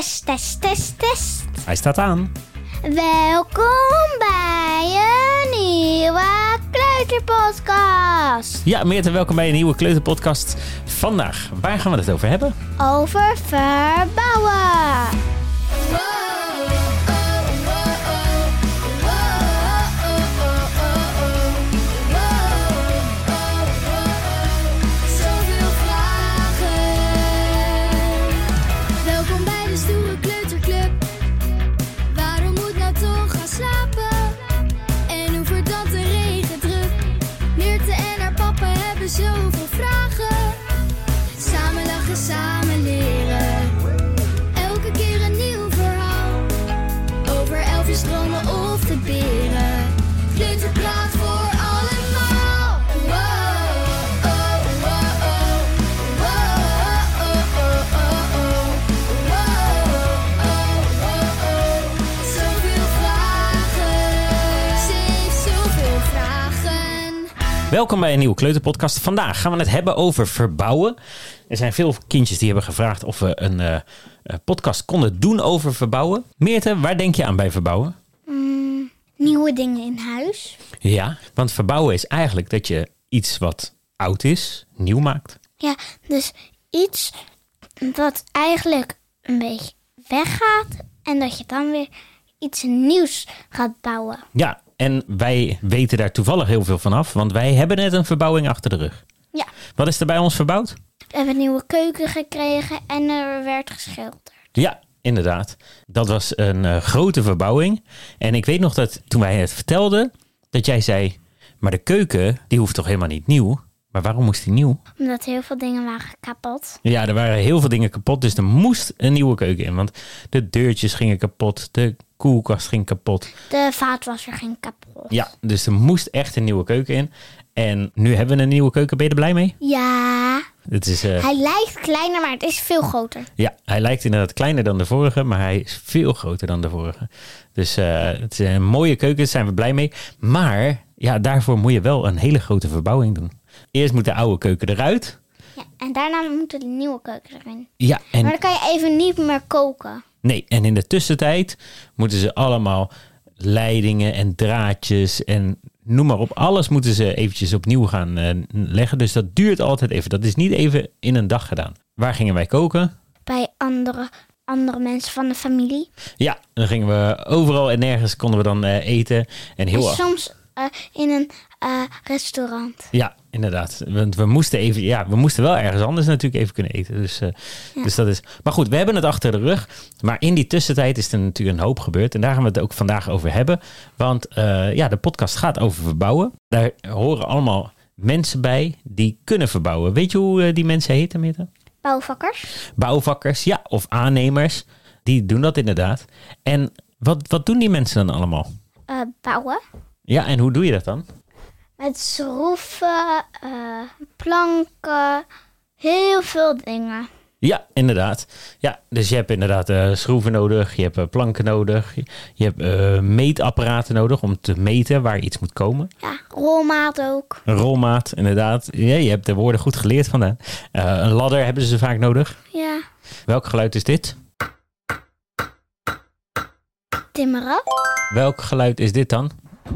Test, test, test, test. Hij staat aan. Welkom bij een nieuwe kleuterpodcast. Ja, Meerte, welkom bij een nieuwe kleuterpodcast. Vandaag, waar gaan we het over hebben? Over verbouwen. Zoveel vragen. Welkom bij de stoere kleuterclub. Waarom moet nou toch gaan slapen? En hoe verdampt de regen druk? Meerte en haar papa hebben zoveel vragen. Samen lachen, samen leren. Elke keer een nieuw verhaal. Over elfjes, dromen of de beren. Kleuterpraat voor allemaal. Wow, oh, wow, oh. Wow, oh, oh, oh, oh. Wow, oh, oh, oh. Zoveel vragen. Ze heeft zoveel vragen. Welkom bij een nieuwe kleuterpodcast. Vandaag gaan we het hebben over verbouwen. Er zijn veel kindjes die hebben gevraagd of we een podcast konden doen over verbouwen. Meerte, waar denk je aan bij verbouwen? Nieuwe dingen in huis. Ja, want verbouwen is eigenlijk dat je iets wat oud is, nieuw maakt. Ja, dus iets wat eigenlijk een beetje weggaat. En dat je dan weer iets nieuws gaat bouwen. Ja, en wij weten daar toevallig heel veel van af, want wij hebben net een verbouwing achter de rug. Ja, Wat is er bij ons verbouwd? we hebben een nieuwe keuken gekregen en er werd geschilderd. Ja, inderdaad. Dat was een grote verbouwing. En ik weet nog dat toen wij het vertelden, dat jij zei, maar de keuken, die hoeft toch helemaal niet nieuw? Maar waarom moest die nieuw? Omdat heel veel dingen waren kapot. Ja, er waren heel veel dingen kapot, dus er moest een nieuwe keuken in. Want de deurtjes gingen kapot, de koelkast ging kapot. De vaatwasser ging kapot. Ja, dus er moest echt een nieuwe keuken in. En nu hebben we een nieuwe keuken. Ben je er blij mee? Ja, Het is, hij lijkt kleiner, maar het is veel groter. ja, hij lijkt inderdaad kleiner dan de vorige, maar hij is veel groter dan de vorige. Dus het is een mooie keuken, daar zijn we blij mee. Maar ja, daarvoor moet je wel een hele grote verbouwing doen. Eerst moet de oude keuken eruit. Ja, en daarna moet de nieuwe keuken erin. Ja, Maar en dan kan je even niet meer koken. nee, en in de tussentijd moeten ze allemaal leidingen en draadjes en noem maar op. Alles moeten ze eventjes opnieuw gaan leggen. Dus dat duurt altijd even. Dat is niet even in een dag gedaan. Waar gingen wij koken? Bij andere mensen van de familie. Ja, dan gingen we overal en nergens konden we dan eten. En heel En soms in een restaurant. Ja, inderdaad. Want we moesten even, ja, we moesten wel ergens anders natuurlijk even kunnen eten. Dus dat is. Maar goed, we hebben het achter de rug. Maar in die tussentijd is er natuurlijk een hoop gebeurd. En daar gaan we het ook vandaag over hebben. Want ja, de podcast gaat over verbouwen. Daar horen allemaal mensen bij die kunnen verbouwen. Weet je hoe die mensen heten, Meerte? Bouwvakkers. Bouwvakkers, ja, of aannemers. Die doen dat inderdaad. En wat doen die mensen dan allemaal? Bouwen. Ja, en hoe doe je dat dan? Met schroeven, planken, heel veel dingen. Ja, inderdaad. Ja, dus je hebt inderdaad schroeven nodig, je hebt planken nodig, je hebt meetapparaten nodig om te meten waar iets moet komen. Ja, rolmaat ook. Een rolmaat, inderdaad. Ja, je hebt de woorden goed geleerd vandaan. Een ladder hebben ze vaak nodig. Ja, Welk geluid is dit? timmeren. Welk geluid is dit dan?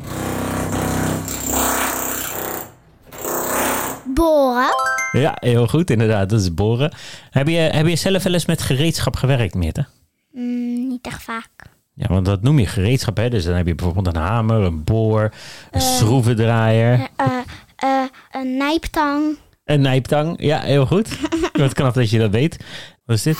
Boren. Ja, heel goed, inderdaad. Dat is boren. Heb je zelf wel eens met gereedschap gewerkt, Meerte? Niet echt vaak. Ja, want dat noem je gereedschap, hè? Dus dan heb je bijvoorbeeld een hamer, een boor, een schroevendraaier. Een nijptang. Een nijptang, ja, heel goed. Wat knap dat je dat weet. Wat is dit?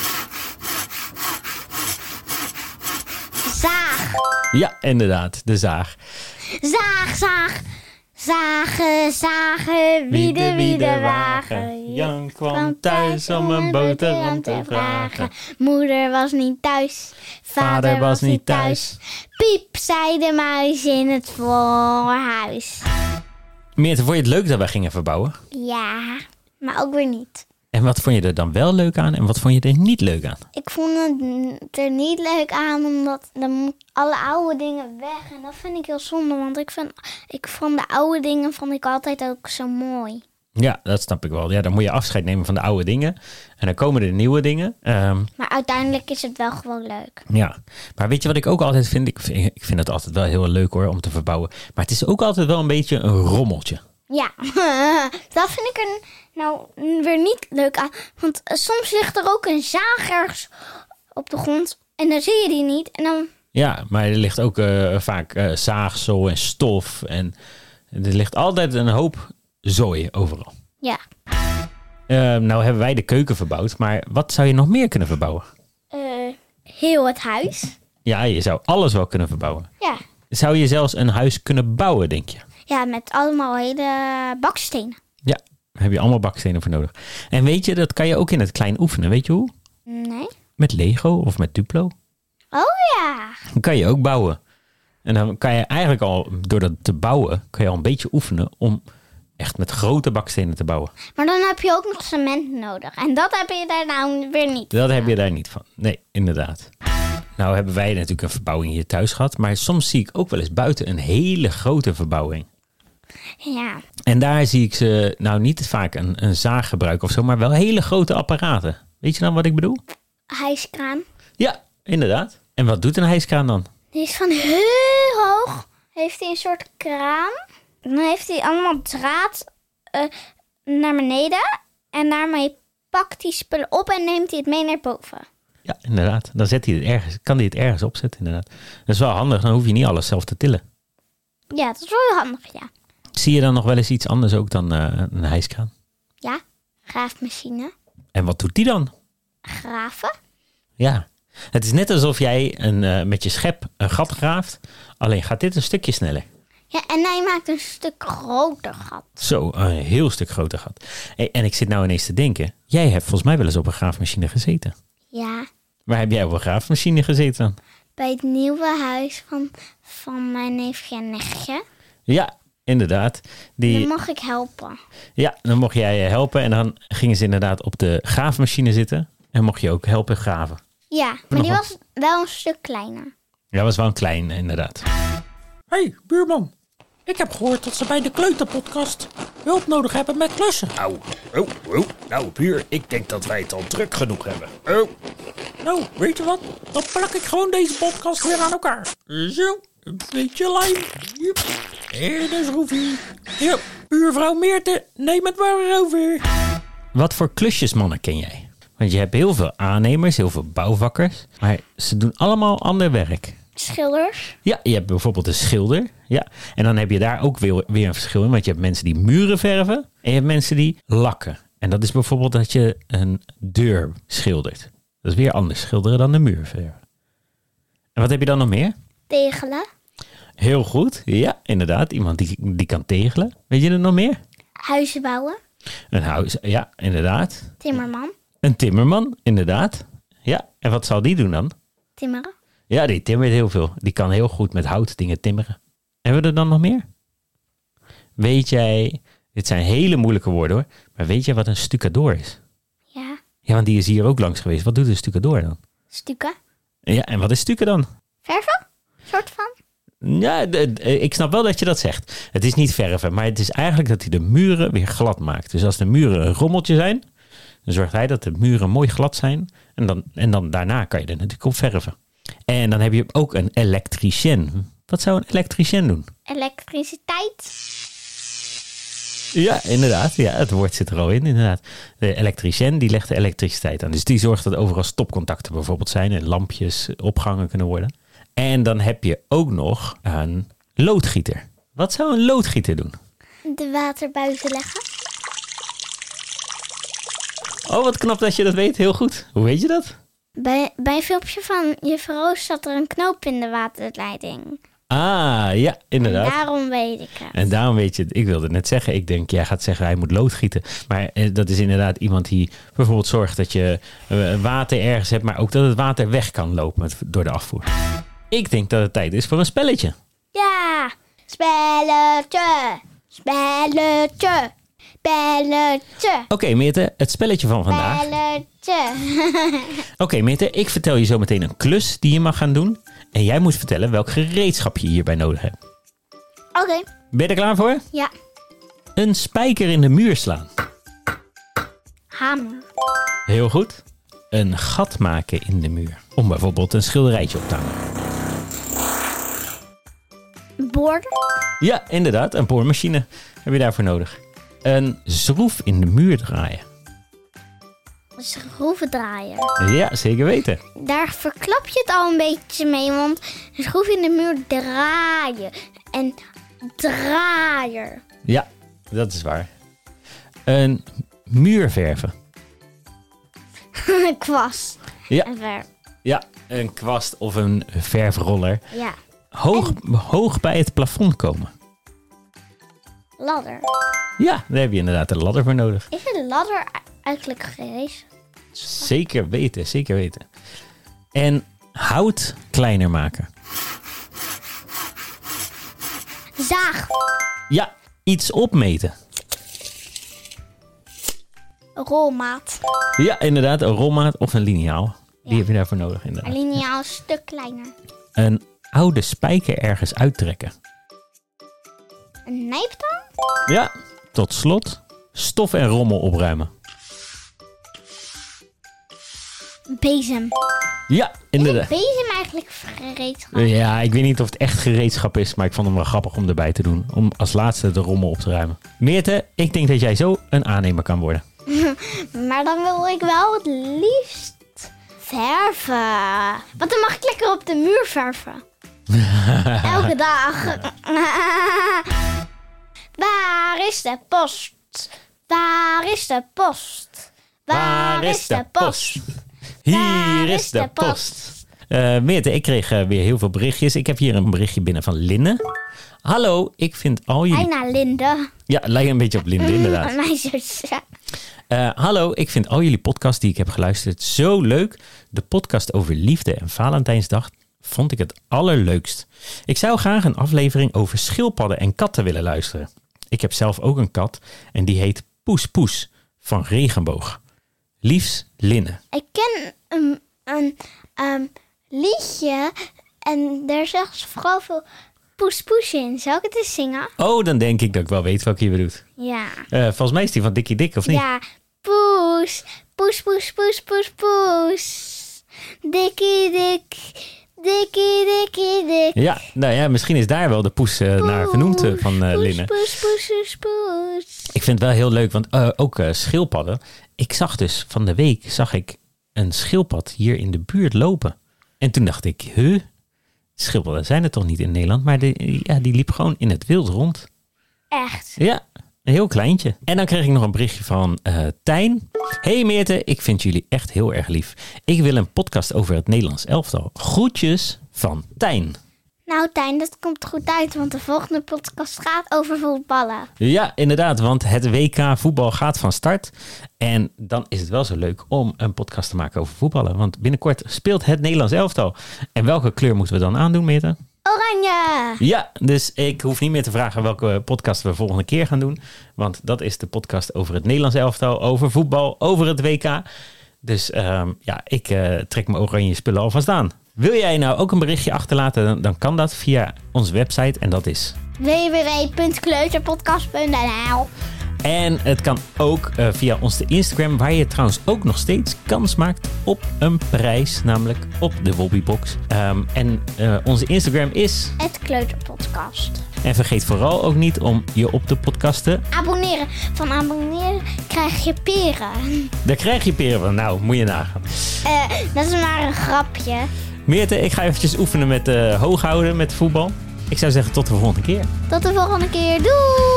Zaag. Ja, inderdaad, de zaag. Zaag, zaag. Zagen, zagen, wie de wagen. Jan kwam thuis om een boterham te vragen. Moeder was niet thuis, vader was niet thuis. Piep, zei de muis in het voorhuis. Meerte, vond je het leuk dat wij gingen verbouwen? Ja, maar ook weer niet. En wat vond je er dan wel leuk aan en wat vond je er niet leuk aan? Ik vond het er niet leuk aan, omdat dan moeten alle oude dingen weg. En dat vind ik heel zonde, want ik vond de oude dingen vond ik altijd ook zo mooi. Ja, dat snap ik wel. Ja, dan moet je afscheid nemen van de oude dingen. En dan komen er nieuwe dingen. Maar uiteindelijk is het wel gewoon leuk. Ja, maar weet je wat ik ook altijd vind? Ik vind het altijd wel heel leuk hoor, om te verbouwen. Maar het is ook altijd wel een beetje een rommeltje. Ja, dat vind ik er nou weer niet leuk aan. Want soms ligt er ook een zaag ergens op de grond. En dan zie je die niet. En dan... Ja, maar er ligt ook vaak zaagsel en stof. En er ligt altijd een hoop zooi overal. Ja. Nou hebben wij de keuken verbouwd. Maar wat zou je nog meer kunnen verbouwen? Heel het huis. Ja, je zou alles wel kunnen verbouwen. Ja. Zou je zelfs een huis kunnen bouwen, denk je? Ja, met allemaal hele bakstenen. Ja, daar heb je allemaal bakstenen voor nodig. En weet je, dat kan je ook in het klein oefenen. Weet je hoe? Nee. Met Lego of met Duplo. Oh ja. Dan kan je ook bouwen. En dan kan je eigenlijk al, door dat te bouwen, kan je al een beetje oefenen om echt met grote bakstenen te bouwen. Maar dan heb je ook nog cement nodig. En dat heb je daar nou weer niet. Dat heb je daar niet van. Nee, inderdaad. Nou hebben wij natuurlijk een verbouwing hier thuis gehad. Maar soms zie ik ook wel eens buiten een hele grote verbouwing. Ja. En daar zie ik ze nou niet vaak een zaag gebruiken of zo, maar wel hele grote apparaten. Weet je dan wat ik bedoel? Hijskraan. Ja, inderdaad. En wat doet een hijskraan dan? Die is van heel hoog. Heeft hij een soort kraan. Dan heeft hij allemaal draad naar beneden. En daarmee pakt hij spullen op en neemt hij het mee naar boven. Ja, inderdaad. Dan zet hij het ergens, kan hij het ergens opzetten, inderdaad. Dat is wel handig, dan hoef je niet alles zelf te tillen. Ja, dat is wel heel handig, ja. Zie je dan nog wel eens iets anders ook dan een hijskraan? Ja, graafmachine. En wat doet die dan? Graven. Ja, het is net alsof jij met je schep een gat graaft. Alleen gaat dit een stukje sneller. Ja, en hij maakt een stuk groter gat. Zo, een heel stuk groter gat. Hey, en ik zit nou ineens te denken. Jij hebt volgens mij wel eens op een graafmachine gezeten. Ja, Waar heb jij op een graafmachine gezeten dan? bij het nieuwe huis van mijn neefje en nichtje. Ja, inderdaad. Dan mag ik helpen. Ja, dan mocht jij helpen. En dan gingen ze inderdaad op de graafmachine zitten. En mocht je ook helpen graven. Ja, maar die was wel een stuk kleiner. Ja, was wel een klein, inderdaad. Hé, buurman. Ik heb gehoord dat ze bij de kleuterpodcast hulp nodig hebben met klussen. Nou, buur, ik denk dat wij het al druk genoeg hebben. Nou, weet je wat? Dan plak ik gewoon deze podcast weer aan elkaar. Zo, een beetje lijm. Joep. En een schroefje. Ja, buurvrouw Meerte, neem het maar weer over. Wat voor klusjesmannen ken jij? Want je hebt heel veel aannemers, heel veel bouwvakkers. Maar ze doen allemaal ander werk. Schilders. Ja, je hebt bijvoorbeeld een schilder. Ja. En dan heb je daar ook weer een verschil in. Want je hebt mensen die muren verven. En je hebt mensen die lakken. En dat is bijvoorbeeld dat je een deur schildert. Dat is weer anders schilderen dan de muur verven. En wat heb je dan nog meer? Tegelen. Heel goed. Ja, inderdaad. Iemand die kan tegelen. Weet je er nog meer? Huizen bouwen. Een huis. Ja, inderdaad. Timmerman. Een timmerman. Inderdaad. Ja. En wat zal die doen dan? Timmeren. Ja, die timmert heel veel. Die kan heel goed met hout dingen timmeren. Hebben we er dan nog meer? Weet jij... Dit zijn hele moeilijke woorden hoor. Maar weet jij wat een stucadoor is? Ja. Ja, want die is hier ook langs geweest. Wat doet een stucadoor dan? Stukken. Ja, en wat is stukken dan? Verven? Soort van. Ja, ik snap wel dat je dat zegt. Het is niet verven, maar het is eigenlijk dat hij de muren weer glad maakt. Dus als de muren een rommeltje zijn, dan zorgt hij dat de muren mooi glad zijn. En dan daarna kan je er natuurlijk op verven. En dan heb je ook een elektricien. Wat zou een elektricien doen? Elektriciteit. Ja, inderdaad. Ja, het woord zit er al in, inderdaad. De elektricien die legt de elektriciteit aan. Dus die zorgt dat overal stopcontacten bijvoorbeeld zijn en lampjes opgehangen kunnen worden. En dan heb je ook nog een loodgieter. Wat zou een loodgieter doen? De water buiten leggen. Oh, wat knap dat je dat weet. Heel goed. Hoe weet je dat? Bij een filmpje van juffrouw Roos zat er een knoop in de waterleiding. Ah, ja, inderdaad. Daarom weet ik het. En daarom weet je het. Ik wilde het net zeggen. Ik denk, jij gaat zeggen hij moet loodgieten. Maar dat is inderdaad iemand die bijvoorbeeld zorgt dat je water ergens hebt, maar ook dat het water weg kan lopen door de afvoer. Ik denk dat het tijd is voor een spelletje. Ja. Spelletje. Spelletje. Spelletje. Oké, Meerte, het spelletje van vandaag. Spelletje. Oké, Meerte, ik vertel je zo meteen een klus die je mag gaan doen. En jij moet vertellen welk gereedschap je hierbij nodig hebt. Oké. Ben je er klaar voor? Ja. Een spijker in de muur slaan. Hamer. Heel goed. Een gat maken in de muur. Om bijvoorbeeld een schilderijtje op te hangen. Boorder. Ja, inderdaad. Een boormachine heb je daarvoor nodig. Een schroef in de muur draaien. Schroevendraaier. Ja, zeker weten. Daar verklap je het al een beetje mee, want een schroef in de muur draaien. En draaier. Ja, dat is waar. Een muur verven. Een kwast. Ja. En verf. Ja, een kwast of een verfroller. Ja. Hoog bij het plafond komen. Ladder. Ja, daar heb je inderdaad een ladder voor nodig. Is een ladder eigenlijk gerezen? Zeker weten, zeker weten. En hout kleiner maken. Zaag. Ja, iets opmeten. Rolmaat. Ja, inderdaad, een rolmaat of een liniaal. Die Ja. heb je daarvoor nodig, Een inderdaad. liniaal een stuk kleiner. Een oude spijker ergens uittrekken. Een nijptang. Ja, tot slot, stof en rommel opruimen. Bezem. Ja, inderdaad. Bezem eigenlijk gereedschap. Ja, ik weet niet of het echt gereedschap is, maar ik vond hem wel grappig om erbij te doen. Om als laatste de rommel op te ruimen. Meerte, ik denk dat jij zo een aannemer kan worden. Maar dan wil ik wel het liefst verven. Want dan mag ik lekker op de muur verven. Elke dag. Waar is de post? Waar is de post? Waar is de post? Hier is de post. Meerte, ik kreeg weer heel veel berichtjes. Ik heb hier een berichtje binnen van Linne. Hallo, ik vind al jullie... Bijna Linde. Ja, lijkt een beetje op Linde, inderdaad. Mijn zus. Hallo, ik vind al jullie podcasts die ik heb geluisterd zo leuk. De podcast over liefde en Valentijnsdag vond ik het allerleukst. Ik zou graag een aflevering over schildpadden en katten willen luisteren. Ik heb zelf ook een kat en die heet Poes Poes van Regenboog. Liefs, Linne. Ik ken een liedje en daar zegt ze vooral veel poes poes in. Zal ik het eens zingen? Oh, dan denk ik dat ik wel weet welke je bedoelt. Ja. Volgens mij is die van Dikkie Dik, of niet? Ja. Poes. Poes, poes, poes, poes, poes. Dikkie dik. Dikkie, dikkie, dik. Ja, nou ja, misschien is daar wel de poes naar vernoemd van Linne. Poes, poes, poes, poes. Ik vind het wel heel leuk, want ook schildpadden. Ik zag dus van de week een schildpad hier in de buurt lopen. En toen dacht ik, schildpadden zijn er toch niet in Nederland? Maar die liep gewoon in het wild rond. Echt. Ja, een heel kleintje. En dan kreeg ik nog een berichtje van Tijn. Hey Meerte, ik vind jullie echt heel erg lief. Ik wil een podcast over het Nederlands elftal. Groetjes van Tijn. Nou Tijn, dat komt goed uit, want de volgende podcast gaat over voetballen. Ja, inderdaad, want het WK voetbal gaat van start. En dan is het wel zo leuk om een podcast te maken over voetballen. Want binnenkort speelt het Nederlands elftal. En welke kleur moeten we dan aandoen, Meerte? Oranje! Ja, dus ik hoef niet meer te vragen welke podcast we volgende keer gaan doen. Want dat is de podcast over het Nederlands elftal, over voetbal, over het WK. Dus ik trek mijn oranje spullen alvast aan. Wil jij nou ook een berichtje achterlaten, dan kan dat via onze website en dat is www.kleuterpodcast.nl. En het kan ook via onze Instagram, waar je trouwens ook nog steeds kans maakt op een prijs, namelijk op de Wobbybox. En onze Instagram is... @kleuterpodcast. En vergeet vooral ook niet om je op de podcast te... Abonneren. Van abonneren krijg je peren. Daar krijg je peren van. Nou, moet je nagaan. Dat is maar een grapje. Meerte, ik ga eventjes oefenen met hoog houden met voetbal. Ik zou zeggen tot de volgende keer. Tot de volgende keer. Doei!